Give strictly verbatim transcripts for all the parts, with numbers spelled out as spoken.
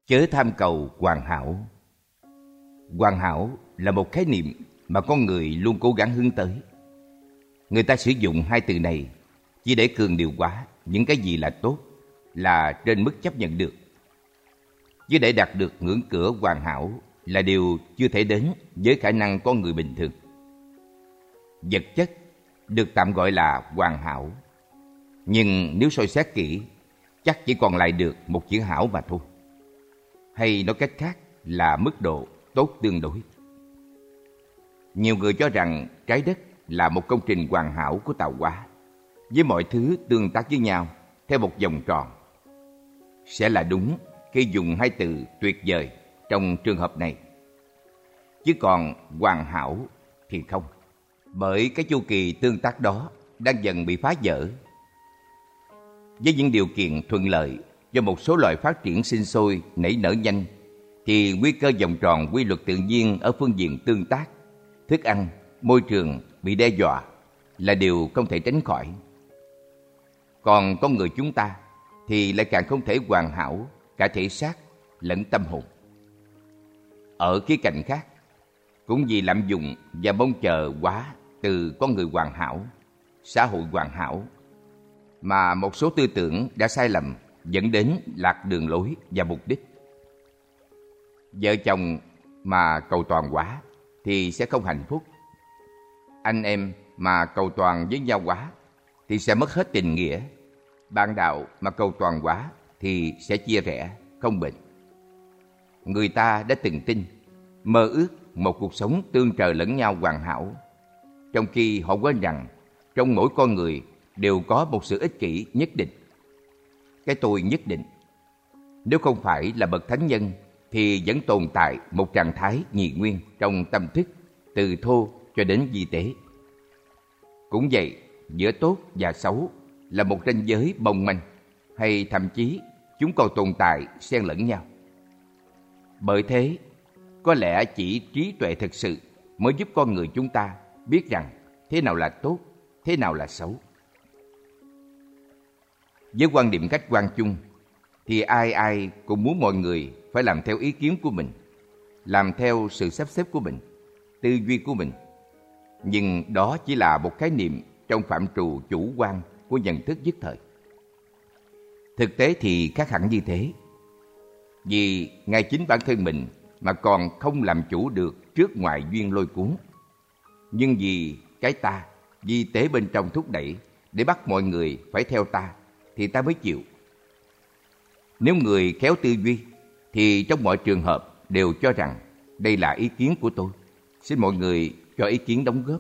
Chớ tham cầu hoàn hảo. Hoàn hảo là một khái niệm mà con người luôn cố gắng hướng tới. Người ta sử dụng hai từ này chỉ để cường điệu hóa những cái gì là tốt, là trên mức chấp nhận được. Chứ để đạt được ngưỡng cửa hoàn hảo là điều chưa thể đến với khả năng con người bình thường. Vật chất được tạm gọi là hoàn hảo, nhưng nếu soi xét kỹ, chắc chỉ còn lại được một chữ hảo mà thôi. Hay nói cách khác là mức độ tốt tương đối. Nhiều người cho rằng trái đất là một công trình hoàn hảo của tạo hóa, với mọi thứ tương tác với nhau theo một vòng tròn. Sẽ là đúng khi dùng hai từ tuyệt vời trong trường hợp này. Chứ còn hoàn hảo thì không, bởi cái chu kỳ tương tác đó đang dần bị phá vỡ. Với những điều kiện thuận lợi cho một số loài phát triển sinh sôi nảy nở nhanh, thì nguy cơ vòng tròn quy luật tự nhiên ở phương diện tương tác, thức ăn, môi trường bị đe dọa là điều không thể tránh khỏi. Còn con người chúng ta thì lại càng không thể hoàn hảo cả thể xác lẫn tâm hồn. Ở khía cạnh khác, cũng vì lạm dụng và mong chờ quá từ con người hoàn hảo, xã hội hoàn hảo, mà một số tư tưởng đã sai lầm dẫn đến lạc đường lối và mục đích. Vợ chồng mà cầu toàn quá thì sẽ không hạnh phúc. Anh em mà cầu toàn với nhau quá thì sẽ mất hết tình nghĩa. Bạn đạo mà cầu toàn quá thì sẽ chia rẽ, không bền. Người ta đã từng tin, mơ ước một cuộc sống tương trợ lẫn nhau hoàn hảo, trong khi họ quên rằng trong mỗi con người đều có một sự ích kỷ nhất định, cái tôi nhất định. Nếu không phải là bậc thánh nhân thì vẫn tồn tại một trạng thái nhị nguyên trong tâm thức, từ thô cho đến vi tế. Cũng vậy, giữa tốt và xấu là một ranh giới mong manh, hay thậm chí chúng còn tồn tại xen lẫn nhau. Bởi thế, có lẽ chỉ trí tuệ thực sự mới giúp con người chúng ta biết rằng thế nào là tốt, thế nào là xấu. Với quan điểm khách quan chung, thì ai ai cũng muốn mọi người phải làm theo ý kiến của mình, làm theo sự sắp xếp của mình, tư duy của mình. Nhưng đó chỉ là một khái niệm trong phạm trù chủ quan của nhận thức nhất thời. Thực tế thì khác hẳn như thế. Vì ngay chính bản thân mình mà còn không làm chủ được trước ngoại duyên lôi cuốn. Nhưng vì cái ta, vi tế bên trong thúc đẩy để bắt mọi người phải theo ta, thì ta mới chịu. Nếu người khéo tư duy, thì trong mọi trường hợp đều cho rằng đây là ý kiến của tôi, xin mọi người cho ý kiến đóng góp.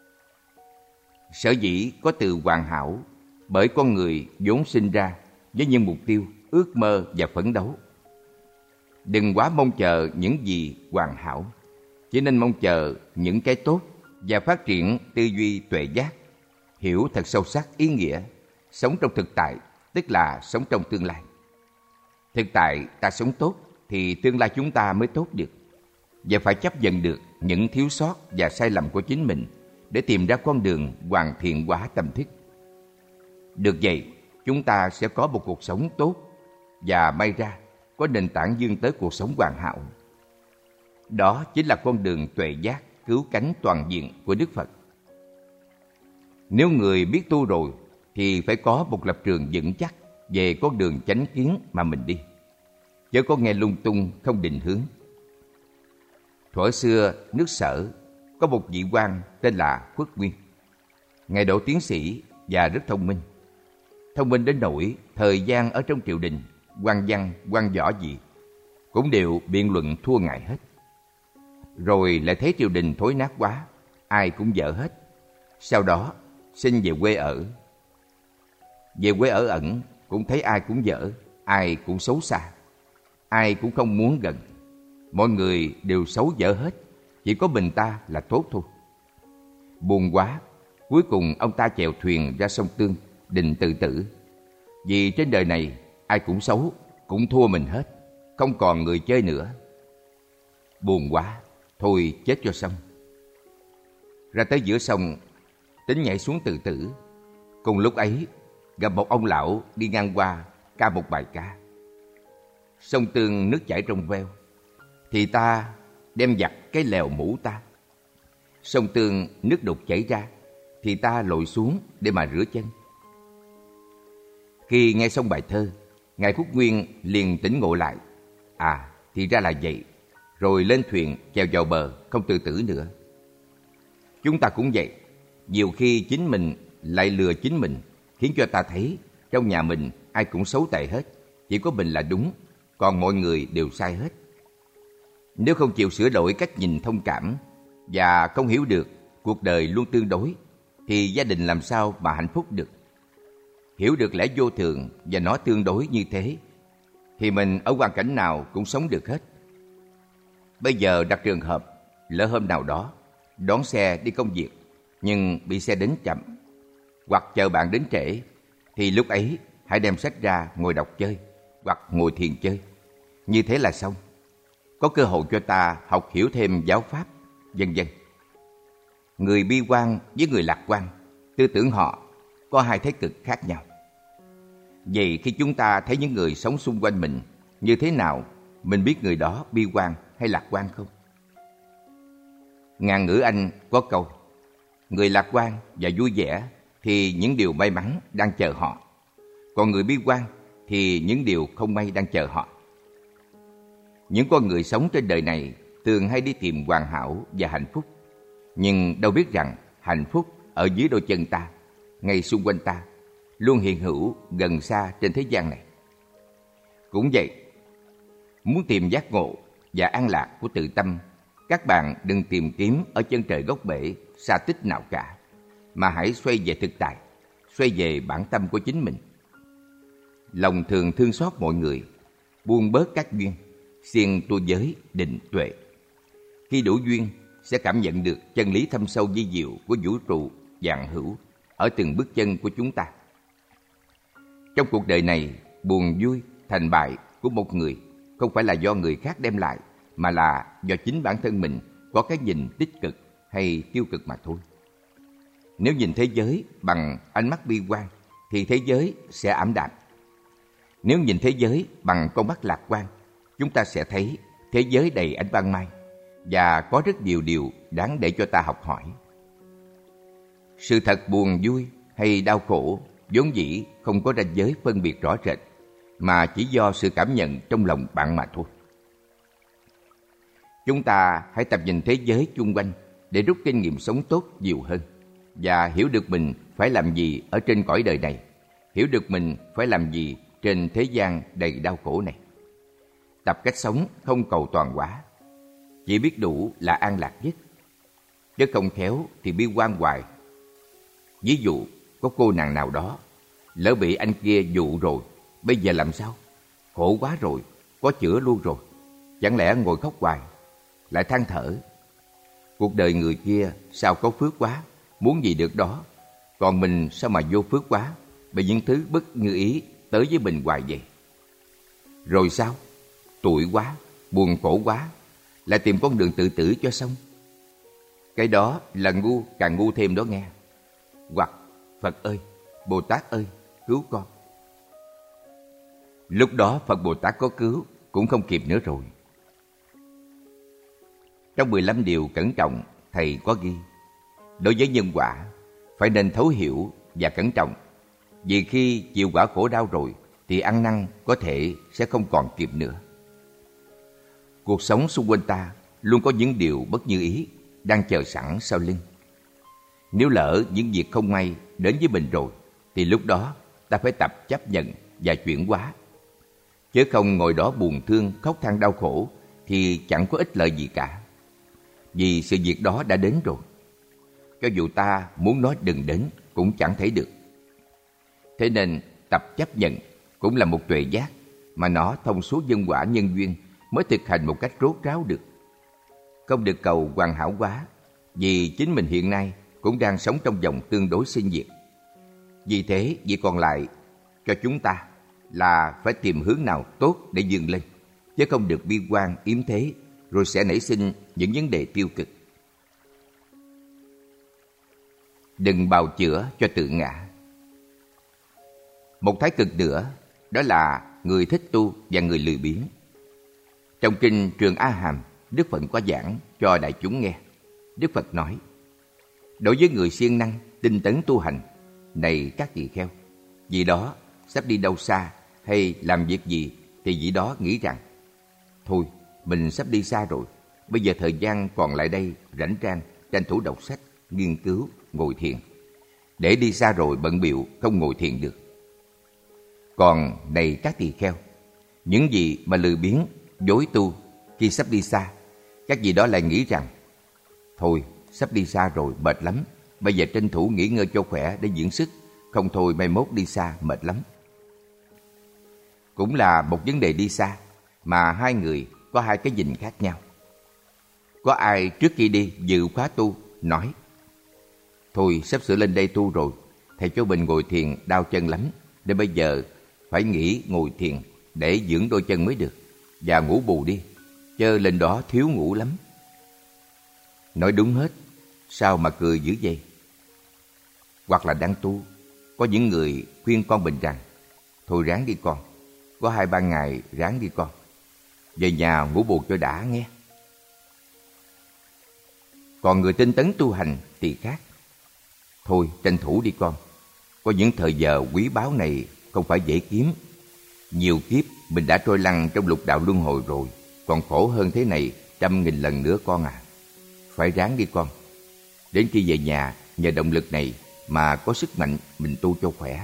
Sở dĩ có từ hoàn hảo, bởi con người vốn sinh ra với những mục tiêu, ước mơ và phấn đấu. Đừng quá mong chờ những gì hoàn hảo, chỉ nên mong chờ những cái tốt và phát triển tư duy tuệ giác, hiểu thật sâu sắc ý nghĩa, sống trong thực tại, tức là sống trong tương lai. Thực tại ta sống tốt thì tương lai chúng ta mới tốt được, và phải chấp nhận được những thiếu sót và sai lầm của chính mình để tìm ra con đường hoàn thiện hóa tâm thức. Được vậy, chúng ta sẽ có một cuộc sống tốt và may ra có nền tảng vươn tới cuộc sống hoàn hảo. Đó chính là con đường tuệ giác cứu cánh toàn diện của Đức Phật. Nếu người biết tu rồi thì phải có một lập trường vững chắc về con đường chánh kiến mà mình đi, chớ có nghe lung tung không định hướng. Thuở xưa nước Sở có một vị quan tên là Khuất Nguyên. Ngài đỗ tiến sĩ và rất thông minh. Thông minh đến nỗi thời gian ở trong triều đình, quan văn, quan võ gì cũng đều biện luận thua ngài hết. Rồi lại thấy triều đình thối nát quá, ai cũng dở hết. Sau đó xin về quê ở. Về quê ở ẩn cũng thấy ai cũng dở, ai cũng xấu xa, ai cũng không muốn gần. Mọi người đều xấu dở hết, chỉ có mình ta là tốt thôi. Buồn quá, cuối cùng ông ta chèo thuyền ra sông Tương, định tự tử. Vì trên đời này ai cũng xấu, cũng thua mình hết, không còn người chơi nữa. Buồn quá, thôi chết cho xong. Ra tới giữa sông, tính nhảy xuống tự tử. Cùng lúc ấy, gặp một ông lão đi ngang qua ca một bài ca. sông Tương nước chảy trong veo, thì ta đem giặt cái lèo mũ ta. Sông Tương nước đục chảy ra, thì ta lội xuống để mà rửa chân. Khi nghe xong bài thơ, Ngài Phúc Nguyên liền tỉnh ngộ lại. À, thì ra là vậy. Rồi lên thuyền chèo vào bờ, không tự tử nữa. Chúng ta cũng vậy. Nhiều khi chính mình lại lừa chính mình, khiến cho ta thấy trong nhà mình ai cũng xấu tệ hết, chỉ có mình là đúng, còn mọi người đều sai hết. Nếu không chịu sửa đổi cách nhìn thông cảm và không hiểu được cuộc đời luôn tương đối, thì gia đình làm sao mà hạnh phúc được? Hiểu được lẽ vô thường và nó tương đối như thế, thì mình ở hoàn cảnh nào cũng sống được hết. Bây giờ đặt trường hợp, lỡ hôm nào đó đón xe đi công việc, nhưng bị xe đến chậm, hoặc chờ bạn đến trễ, thì lúc ấy hãy đem sách ra ngồi đọc chơi, hoặc ngồi thiền chơi. Như thế là xong. Có cơ hội cho ta học hiểu thêm giáo pháp, vân vân. Người bi quan với người lạc quan, tư tưởng họ có hai thế cực khác nhau. Vậy khi chúng ta thấy những người sống xung quanh mình như thế nào, mình biết người đó bi quan hay lạc quan không? Ngạn ngữ Anh có câu: người lạc quan và vui vẻ thì những điều may mắn đang chờ họ, còn người bi quan thì những điều không may đang chờ họ. Những con người sống trên đời này thường hay đi tìm hoàn hảo và hạnh phúc, nhưng đâu biết rằng hạnh phúc ở dưới đôi chân ta, ngay xung quanh ta, luôn hiện hữu gần xa trên thế gian này. Cũng vậy, muốn tìm giác ngộ và an lạc của tự tâm, các bạn đừng tìm kiếm ở chân trời góc bể xa tích nào cả, mà hãy xoay về thực tại, xoay về bản tâm của chính mình. Lòng thường thương xót mọi người, buông bớt các duyên, siêng tu giới, định, tuệ. Khi đủ duyên, sẽ cảm nhận được chân lý thâm sâu vi diệu của vũ trụ vạn hữu ở từng bước chân của chúng ta. Trong cuộc đời này, buồn vui, thành bại của một người không phải là do người khác đem lại, mà là do chính bản thân mình có cái nhìn tích cực hay tiêu cực mà thôi. Nếu nhìn thế giới bằng ánh mắt bi quan, thì thế giới sẽ ảm đạm. Nếu nhìn thế giới bằng con mắt lạc quan, chúng ta sẽ thấy thế giới đầy ánh ban mai và có rất nhiều điều đáng để cho ta học hỏi. Sự thật buồn vui hay đau khổ vốn dĩ không có ranh giới phân biệt rõ rệt, mà chỉ do sự cảm nhận trong lòng bạn mà thôi. Chúng ta hãy tập nhìn thế giới chung quanh để rút kinh nghiệm sống tốt nhiều hơn, và hiểu được mình phải làm gì ở trên cõi đời này, hiểu được mình phải làm gì trên thế gian đầy đau khổ này. Tập cách sống không cầu toàn quá, chỉ biết đủ là an lạc nhất, chứ không khéo thì bi quan hoài. Ví dụ, có cô nàng nào đó lỡ bị anh kia dụ rồi, bây giờ làm sao? Khổ quá rồi, có chữa luôn rồi, chẳng lẽ ngồi khóc hoài, lại than thở. Cuộc đời người kia sao có phước quá, muốn gì được đó, còn mình sao mà vô phước quá, bị những thứ bất như ý tới với mình hoài vậy. Rồi sao? Tủi quá, buồn khổ quá, lại tìm con đường tự tử cho xong. Cái đó là ngu càng ngu thêm đó nghe. Hoặc Phật ơi, Bồ Tát ơi, cứu con. Lúc đó Phật Bồ Tát có cứu cũng không kịp nữa rồi. Trong mười lăm điều cẩn trọng, Thầy có ghi, đối với nhân quả phải nên thấu hiểu và cẩn trọng, vì khi chịu quả khổ đau rồi thì ăn năn có thể sẽ không còn kịp nữa. Cuộc sống xung quanh ta luôn có những điều bất như ý đang chờ sẵn sau lưng. Nếu lỡ những việc không may đến với mình rồi, thì lúc đó ta phải tập chấp nhận và chuyển hóa. Chứ không ngồi đó buồn thương, khóc than đau khổ thì chẳng có ích lợi gì cả. Vì sự việc đó đã đến rồi. Cho dù ta muốn nói đừng đến cũng chẳng thể được. Thế nên tập chấp nhận cũng là một tuệ giác, mà nó thông suốt nhân quả nhân duyên mới thực hành một cách rốt ráo được. Không được cầu hoàn hảo quá, vì chính mình hiện nay cũng đang sống trong vòng tương đối sinh diệt. Vì thế, việc còn lại cho chúng ta là phải tìm hướng nào tốt để vươn lên, chứ không được bi quan yếm thế, rồi sẽ nảy sinh những vấn đề tiêu cực. Đừng bào chữa cho tự ngã. Một thái cực nữa đó là người thích tu và người lười biếng. Trong kinh Trường A Hàm, Đức Phật có giảng cho đại chúng nghe. Đức Phật nói, đối với người siêng năng, tinh tấn tu hành, này các tỳ kheo, vì đó sắp đi đâu xa hay làm việc gì thì vị đó nghĩ rằng, thôi, mình sắp đi xa rồi, bây giờ thời gian còn lại đây rảnh rang, tranh thủ đọc sách, nghiên cứu, ngồi thiền. Để đi xa rồi bận bịu không ngồi thiền được. Còn này các tỳ kheo, những gì mà lười biếng, dối tu khi sắp đi xa, các vị đó lại nghĩ rằng, thôi, sắp đi xa rồi mệt lắm, bây giờ tranh thủ nghỉ ngơi cho khỏe để dưỡng sức, không thôi mai mốt đi xa mệt lắm. Cũng là một vấn đề đi xa mà hai người có hai cái nhìn khác nhau. Có ai trước khi đi dự khóa tu nói, thôi sắp sửa lên đây tu rồi, thầy cho mình ngồi thiền đau chân lắm, nên bây giờ phải nghỉ ngồi thiền để dưỡng đôi chân mới được, và ngủ bù đi, chớ lên đó thiếu ngủ lắm. Nói đúng hết, sao mà cười dữ vậy? Hoặc là đang tu, có những người khuyên con mình rằng, thôi ráng đi con, có hai ba ngày ráng đi con, về nhà ngủ bù cho đã nghe. Còn người tinh tấn tu hành thì khác. Thôi tranh thủ đi con, có những thời giờ quý báu này không phải dễ kiếm. Nhiều kiếp mình đã trôi lăn trong lục đạo luân hồi rồi, còn khổ hơn thế này trăm nghìn lần nữa con à. Phải ráng đi con, đến khi về nhà nhờ động lực này mà có sức mạnh mình tu cho khỏe.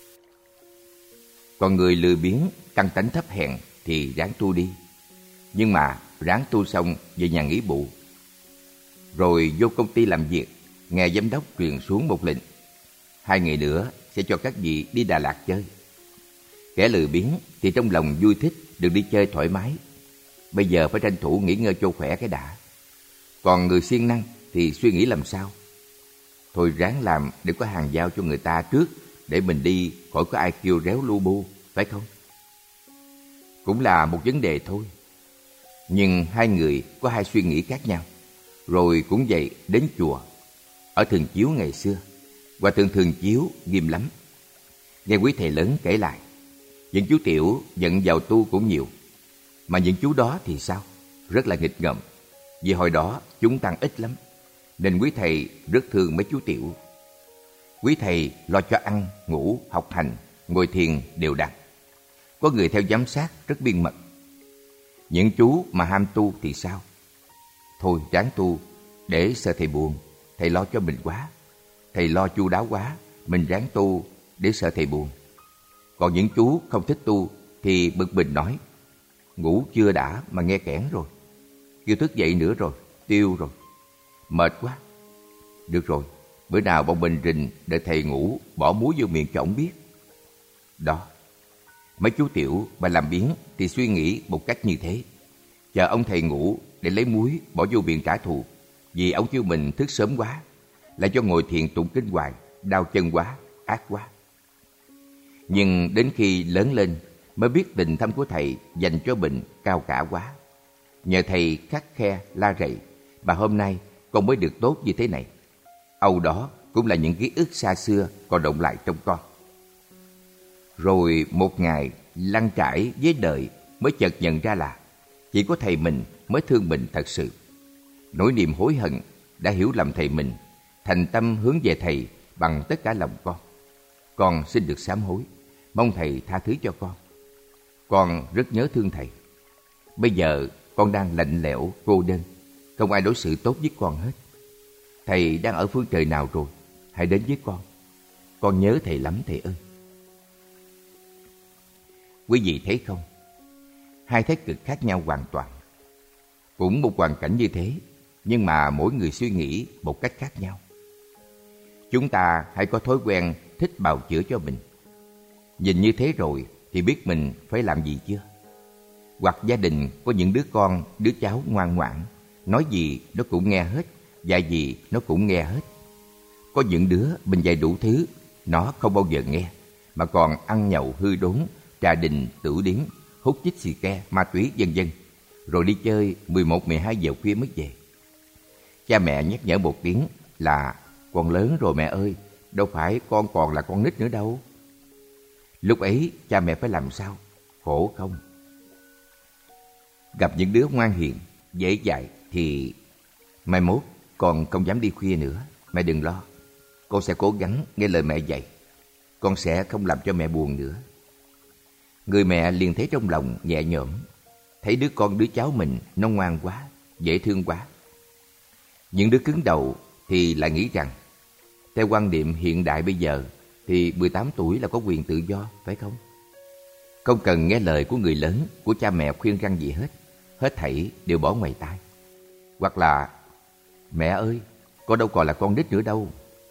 Còn người lười biếng, căn tánh thấp hèn thì ráng tu đi, nhưng mà ráng tu xong về nhà nghỉ bù. Rồi vô công ty làm việc, nghe giám đốc truyền xuống một lệnh, hai ngày nữa sẽ cho các vị đi Đà Lạt chơi. Kẻ lười biếng thì trong lòng vui thích được đi chơi thoải mái, bây giờ phải tranh thủ nghỉ ngơi cho khỏe cái đã. Còn người siêng năng thì suy nghĩ làm sao, thôi ráng làm để có hàng giao cho người ta trước, để mình đi khỏi có ai kêu réo lu bu, phải không? Cũng là một vấn đề thôi. Nhưng hai người có hai suy nghĩ khác nhau. Rồi cũng vậy, đến chùa. Ở Thường Chiếu ngày xưa, Hòa thượng Thường Chiếu nghiêm lắm. Nghe quý thầy lớn kể lại, những chú tiểu dẫn vào tu cũng nhiều, mà những chú đó thì sao? Rất là nghịch ngợm. Vì hồi đó chúng tăng ít lắm, nên quý thầy rất thương mấy chú tiểu. Quý thầy lo cho ăn, ngủ, học hành, ngồi thiền đều đặn. Có người theo giám sát rất biên mật. Những chú mà ham tu thì sao? Thôi ráng tu, để sợ thầy buồn, thầy lo cho mình quá. Thầy lo chu đáo quá, mình ráng tu để sợ thầy buồn. Còn những chú không thích tu thì bực mình nói, ngủ chưa đã mà nghe kẽn rồi, kêu thức dậy nữa rồi, tiêu rồi, mệt quá. Được rồi, bữa nào bọn mình rình đợi thầy ngủ, bỏ muối vô miệng cho ổng biết. Đó, mấy chú tiểu mà làm biếng thì suy nghĩ một cách như thế, chờ ông thầy ngủ để lấy muối bỏ vô miệng trả thù, vì ông kêu mình thức sớm quá, lại cho ngồi thiền tụng kinh hoài, đau chân quá, ác quá. Nhưng đến khi lớn lên mới biết tình thâm của thầy dành cho mình cao cả quá. Nhờ thầy khắt khe la rầy mà hôm nay con mới được tốt như thế này. Âu đó cũng là những ký ức xa xưa còn động lại trong con. Rồi một ngày lăn trải với đời mới chợt nhận ra là chỉ có thầy mình mới thương mình thật sự. Nỗi niềm hối hận đã hiểu lầm thầy mình, thành tâm hướng về thầy bằng tất cả lòng con. Con xin được sám hối, mong thầy tha thứ cho con. Con rất nhớ thương thầy. Bây giờ con đang lạnh lẽo, cô đơn, không ai đối xử tốt với con hết. Thầy đang ở phương trời nào rồi? Hãy đến với con. Con nhớ thầy lắm thầy ơi. Quý vị thấy không? Hai thái cực khác nhau hoàn toàn. Cũng một hoàn cảnh như thế, nhưng mà mỗi người suy nghĩ một cách khác nhau. Chúng ta hãy có thói quen thích bào chữa cho mình. Nhìn như thế rồi thì biết mình phải làm gì chưa? Hoặc gia đình có những đứa con, đứa cháu ngoan ngoãn, nói gì nó cũng nghe hết, dạy gì nó cũng nghe hết. Có những đứa mình dạy đủ thứ, nó không bao giờ nghe, mà còn ăn nhậu hư đốn, trà đình, tử điếm, hút chích xì ke, ma túy vân vân, rồi đi chơi mười một mười hai giờ khuya mới về. Cha mẹ nhắc nhở một tiếng là con lớn rồi mẹ ơi, đâu phải con còn là con nít nữa đâu. Lúc ấy cha mẹ phải làm sao? Khổ không? Gặp những đứa ngoan hiền, dễ dạy thì mai mốt con không dám đi khuya nữa. Mẹ đừng lo, con sẽ cố gắng nghe lời mẹ dạy. Con sẽ không làm cho mẹ buồn nữa. Người mẹ liền thấy trong lòng nhẹ nhõm, thấy đứa con đứa cháu mình nó ngoan quá, dễ thương quá. Những đứa cứng đầu thì lại nghĩ rằng theo quan niệm hiện đại bây giờ thì mười tám tuổi là có quyền tự do, phải không? Không cần nghe lời của người lớn, của cha mẹ khuyên răn gì hết. Hết thảy đều bỏ ngoài tai. Hoặc là mẹ ơi, con đâu còn là con nít nữa đâu.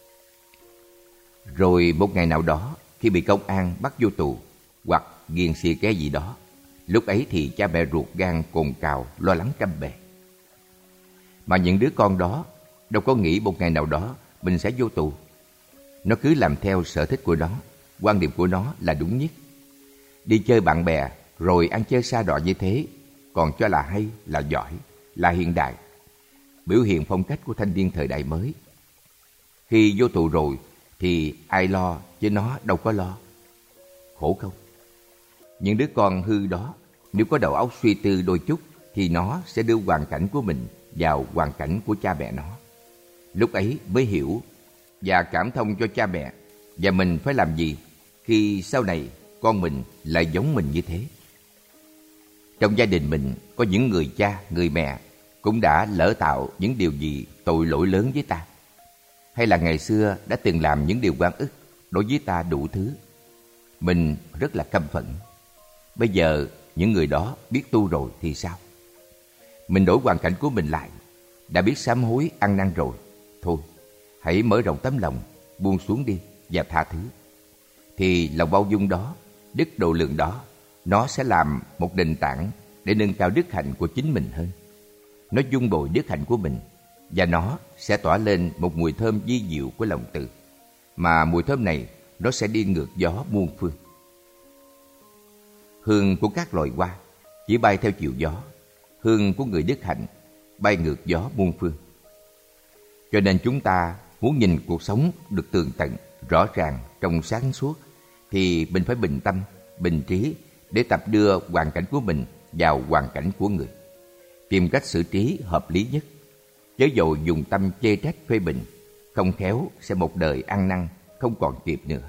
Rồi một ngày nào đó, khi bị công an bắt vô tù hoặc ghiền xì ke gì đó, lúc ấy thì cha mẹ ruột gan cồn cào, lo lắng trăm bề. Mà những đứa con đó đâu có nghĩ một ngày nào đó mình sẽ vô tù. Nó cứ làm theo sở thích của nó, quan điểm của nó là đúng nhất. Đi chơi bạn bè rồi ăn chơi sa đọa như thế còn cho là hay, là giỏi, là hiện đại, biểu hiện phong cách của thanh niên thời đại mới. Khi vô tù rồi thì ai lo chứ nó đâu có lo. Khổ không? Những đứa con hư đó nếu có đầu óc suy tư đôi chút thì nó sẽ đưa hoàn cảnh của mình vào hoàn cảnh của cha mẹ nó. Lúc ấy mới hiểu và cảm thông cho cha mẹ và mình phải làm gì khi sau này con mình lại giống mình như thế. Trong gia đình mình có những người cha, người mẹ cũng đã lỡ tạo những điều gì tội lỗi lớn với ta, hay là ngày xưa đã từng làm những điều oan ức đối với ta đủ thứ. Mình rất là căm phẫn. Bây giờ những người đó biết tu rồi thì sao? Mình đổi hoàn cảnh của mình lại, đã biết sám hối ăn năn rồi. Thôi, hãy mở rộng tấm lòng, buông xuống đi và tha thứ. Thì lòng bao dung đó, đức độ lượng đó, nó sẽ làm một nền tảng để nâng cao đức hạnh của chính mình hơn. Nó dung bồi đức hạnh của mình và nó sẽ tỏa lên một mùi thơm vi diệu của lòng từ. Mà mùi thơm này nó sẽ đi ngược gió muôn phương. Hương của các loài hoa chỉ bay theo chiều gió, hương của người đức hạnh bay ngược gió muôn phương. Cho nên chúng ta muốn nhìn cuộc sống được tường tận, rõ ràng, trong sáng suốt thì mình phải bình tâm, bình trí để tập đưa hoàn cảnh của mình vào hoàn cảnh của người. Tìm cách xử trí hợp lý nhất, chớ dội dùng tâm chê trách phê bình, không khéo sẽ một đời ăn năn không còn kịp nữa.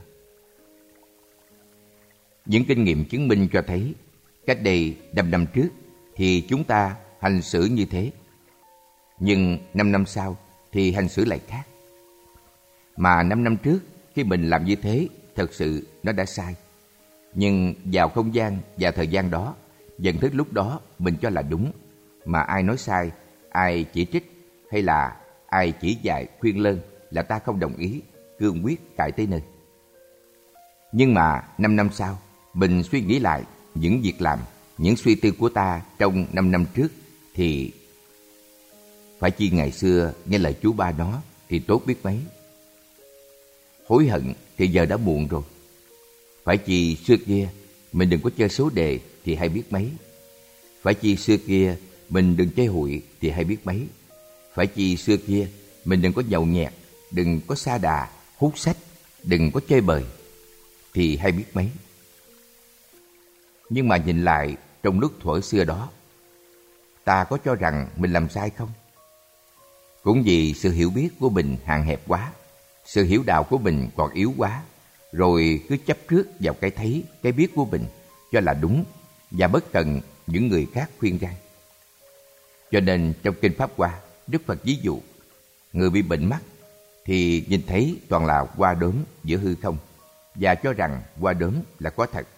Những kinh nghiệm chứng minh cho thấy cách đây năm năm trước thì chúng ta hành xử như thế, nhưng năm năm sau thì hành xử lại khác. Mà năm năm trước khi mình làm như thế thật sự nó đã sai, nhưng vào không gian và thời gian đó, nhận thức lúc đó mình cho là đúng, mà ai nói sai, ai chỉ trích hay là ai chỉ dạy khuyên lơn là ta không đồng ý, cương quyết cãi tới nơi. Nhưng mà năm năm sau mình suy nghĩ lại những việc làm, những suy tư của ta trong năm năm trước thì phải chi ngày xưa nghe lời chú ba nó thì tốt biết mấy. Hối hận thì giờ đã muộn rồi. Phải chi xưa kia mình đừng có chơi số đề thì hay biết mấy. Phải chi xưa kia mình đừng chơi hụi thì hay biết mấy. Phải chi xưa kia mình đừng có nhậu nhẹt, đừng có sa đà, hút sách, đừng có chơi bời thì hay biết mấy. Nhưng mà nhìn lại trong lúc thuở xưa đó, ta có cho rằng mình làm sai không? Cũng vì sự hiểu biết của mình hạn hẹp quá, sự hiểu đạo của mình còn yếu quá, rồi cứ chấp trước vào cái thấy, cái biết của mình cho là đúng và bất cần những người khác khuyên răn. Cho nên trong Kinh Pháp Hoa, Đức Phật ví dụ, người bị bệnh mắt thì nhìn thấy toàn là hoa đốm giữa hư không và cho rằng hoa đốm là có thật.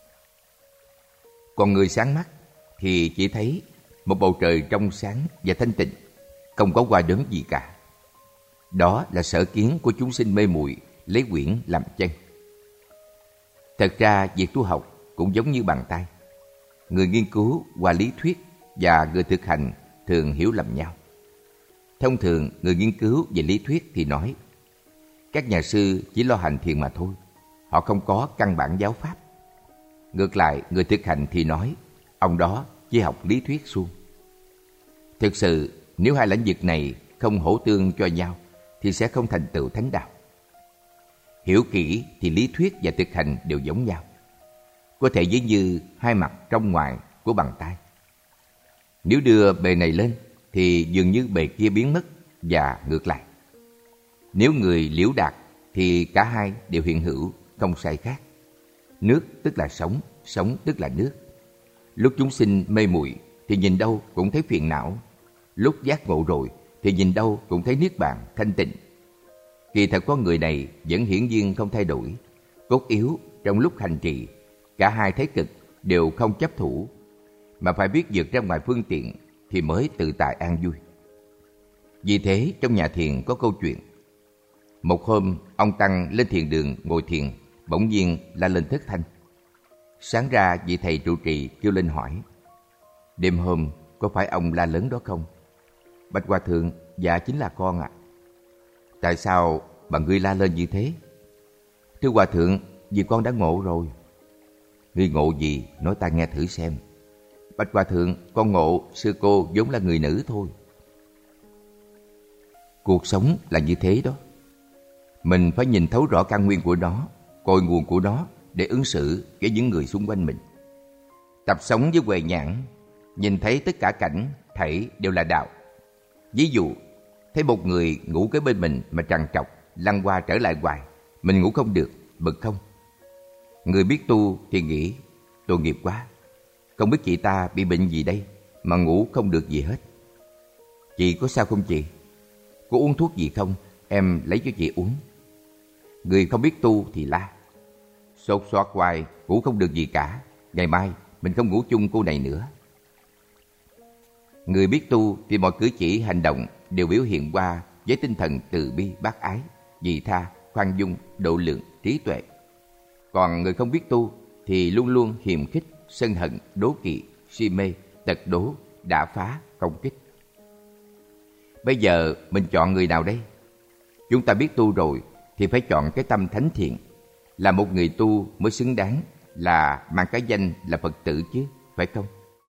Còn người sáng mắt thì chỉ thấy một bầu trời trong sáng và thanh tịnh, không có hoa đốm gì cả. Đó là sở kiến của chúng sinh mê muội lấy quyển làm chân. Thật ra việc tu học cũng giống như bàn tay. Người nghiên cứu qua lý thuyết và người thực hành thường hiểu lầm nhau. Thông thường người nghiên cứu về lý thuyết thì nói các nhà sư chỉ lo hành thiền mà thôi, họ không có căn bản giáo pháp. Ngược lại người thực hành thì nói ông đó chỉ học lý thuyết suông. Thực sự nếu hai lĩnh vực này không hỗ tương cho nhau thì sẽ không thành tựu thánh đạo. Hiểu kỹ thì lý thuyết và thực hành đều giống nhau. có thể ví như hai mặt trong ngoài của bàn tay. Nếu đưa bề này lên thì dường như bề kia biến mất và ngược lại. Nếu người liễu đạt thì cả hai đều hiện hữu, không sai khác. Nước tức là sống, sống tức là nước. Lúc chúng sinh mê muội thì nhìn đâu cũng thấy phiền não. Lúc giác ngộ rồi thì nhìn đâu cũng thấy niết bàn thanh tịnh. Kỳ thật con người này vẫn hiển nhiên không thay đổi. Cốt yếu trong lúc hành trì, cả hai thế cực đều không chấp thủ, mà phải biết vượt ra ngoài phương tiện thì mới tự tại an vui. Vì thế trong nhà thiền có câu chuyện. Một hôm ông Tăng lên thiền đường ngồi thiền, bỗng nhiên la lên thất thanh. Sáng ra vị thầy trụ trì kêu lên hỏi: đêm hôm có phải ông la lớn đó không? Bạch Hòa Thượng: dạ chính là con ạ. À. Tại sao bà ngươi la lên như thế? Thưa Hòa Thượng, vì con đã ngộ rồi. Ngươi ngộ gì? Nói ta nghe thử xem. Bạch Hòa Thượng, con ngộ sư cô vốn là người nữ thôi. Cuộc sống là như thế đó. Mình phải nhìn thấu rõ căn nguyên của nó, cội nguồn của nó để ứng xử với những người xung quanh mình. Tập sống với huệ nhãn, nhìn thấy tất cả cảnh thảy đều là đạo. Ví dụ, thấy một người ngủ kế bên mình mà trằn trọc, lăn qua trở lại hoài, mình ngủ không được, bực không? Người biết tu thì nghĩ, tội nghiệp quá, không biết chị ta bị bệnh gì đây mà ngủ không được gì hết. Chị có sao không chị? Có uống thuốc gì không? Em lấy cho chị uống. Người không biết tu thì la, sốt soạt hoài, ngủ không được gì cả. Ngày mai mình không ngủ chung cô này nữa. Người biết tu thì mọi cử chỉ hành động đều biểu hiện qua với tinh thần từ bi bác ái, vị tha, khoan dung, độ lượng, trí tuệ. Còn người không biết tu thì luôn luôn hiềm khích, sân hận, đố kỵ, si mê, tật đố, đả phá, công kích. Bây giờ mình chọn người nào đây? Chúng ta biết tu rồi thì phải chọn cái tâm thánh thiện. Là một người tu mới xứng đáng là mang cái danh là Phật tử chứ, phải không?